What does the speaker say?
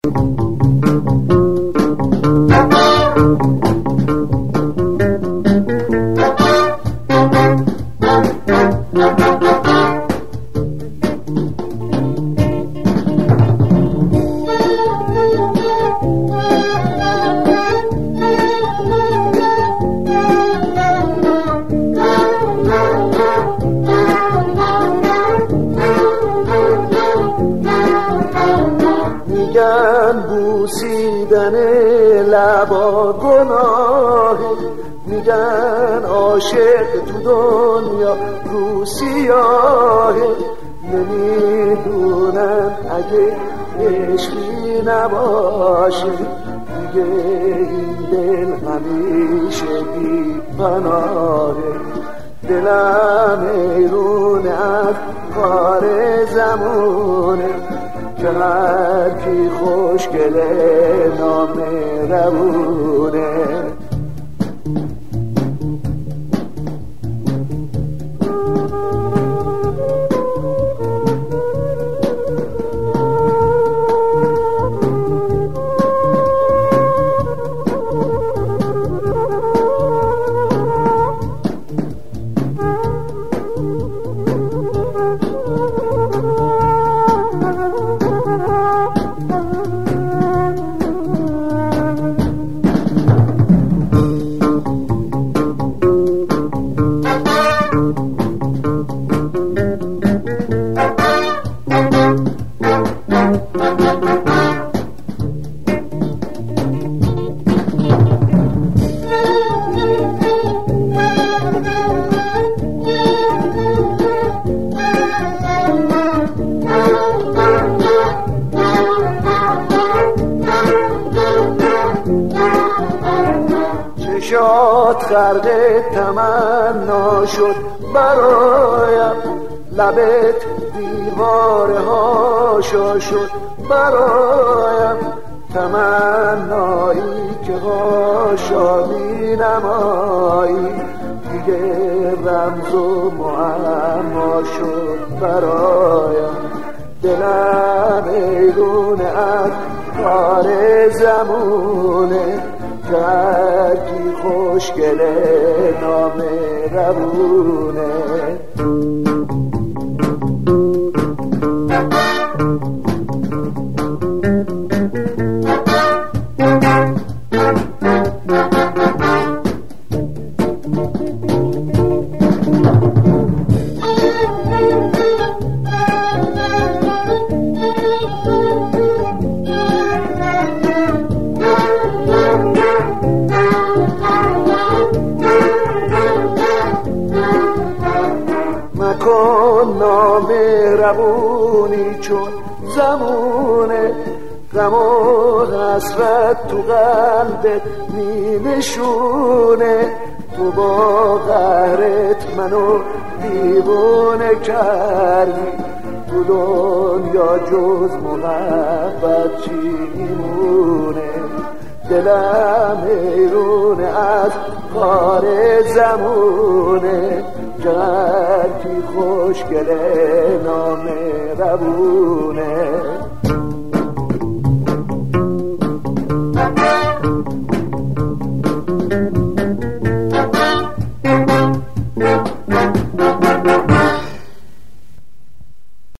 میگن بوسیدن لبا گناه، میگن عاشق تو دنیا رو سیاه. نمیدونن اگه عشقی نباشه دیگه این دل همیشه بی پناهه. دلم ایرونه از کار زمونه که هر کی خوشگله نام روونه. چشات خرق تمنا شد برایم، لبت دیواره هاشا شد برایم. تمنایی که هاشا می نمایی دیگه رمز و معما شد برایم. دلم ایرونه از کار زمونه که هر کی خوشگله نام روونه. مکن نام روونی چون زمونه، غم و حسرت تو قلبت می نشونه. تو با قهرت منو دیوونه کردی، تو دنیا جز محبت چی میمونه. دلم ایرونه از کار زمونه که هر کی خوشگله نام روونه.